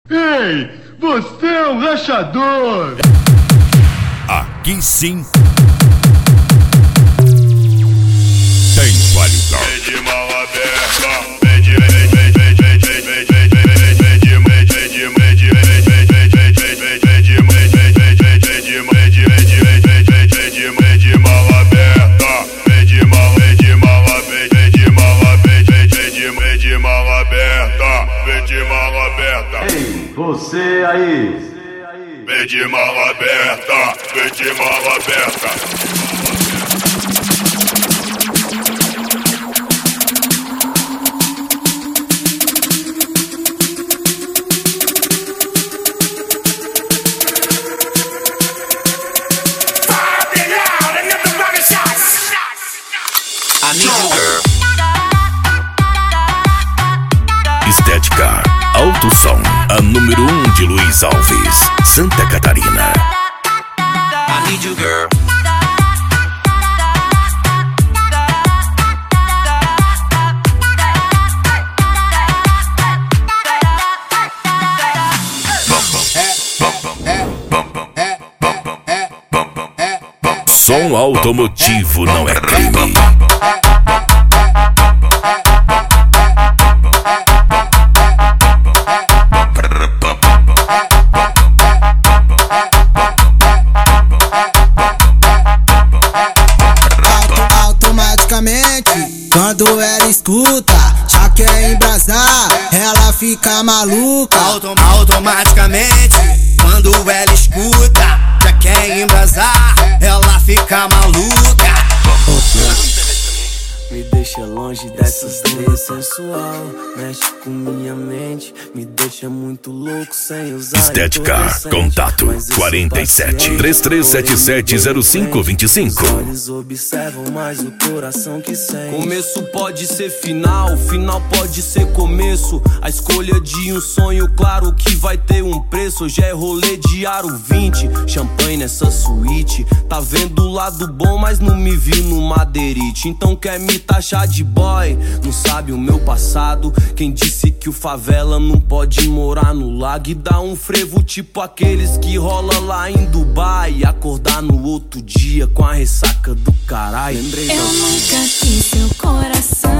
Ei, você é um rachador! Aqui sim tem qualidade. Vem de mão aberta, Ei, você aí! vem de mão aberta, vem de mão aberta. Estética Alto Som, a número 1 de Luiz Alves, Santa Catarina. I need you, girl. Som automotivo não é crime. Automaticamente, quando ela escuta, já quer embrasar, ela fica maluca. Automaticamente, quando ela escuta, já quer embrasar, ela fica maluca. Me deixa longe dessas ideias sensual, mexe com minha mente, me deixa muito louco sem usar. Estética, contato 47 33770525. Eles observam mais o coração que sente. Começo pode ser final, final pode ser começo. A escolha de um sonho, claro que vai ter um preço. Hoje é rolê de aro 20, champanhe nessa suíte. Tá vendo o lado bom, mas não me viu no madeirite. Então quer me taxar de boy, não sabe o meu passado. Quem disse que o favela não pode morar no lago e dar um frevo tipo aqueles que rola lá em Dubai e acordar no outro dia com a ressaca do caralho. Lembrei eu nunca quis seu coração.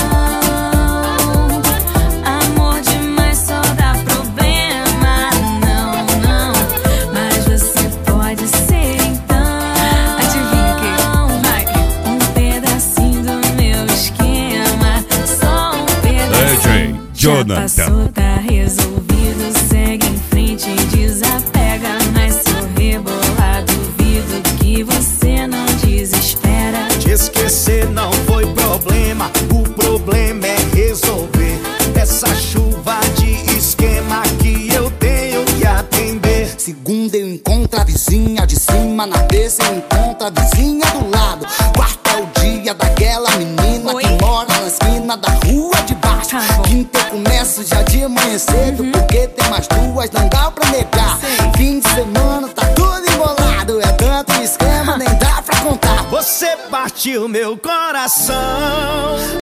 Amor demais só dá problema. Não, não, mas você pode ser então. Adivinha o que? Vai. Um pedacinho do meu esquema. Só um pedacinho. Jonathan. Já passou, tá resolvido. Segue em frente e desapega. Mas sou rebolado, duvido que você não desespera. Te esquecer não foi problema, o problema é resolver essa chuva de esquema que eu tenho que atender. Segunda eu encontro a vizinha de cima, na terça eu encontro a vizinha do lado. Quarta é o dia daquela menina que mora na esquina da rua de baixo. Quinta eu começo já de manhã cedo, porque tem mais duas, não dá pra negar. Fim de semana tá tudo embolado, é tanto esquema, nem dá pra contar. Você partiu meu coração.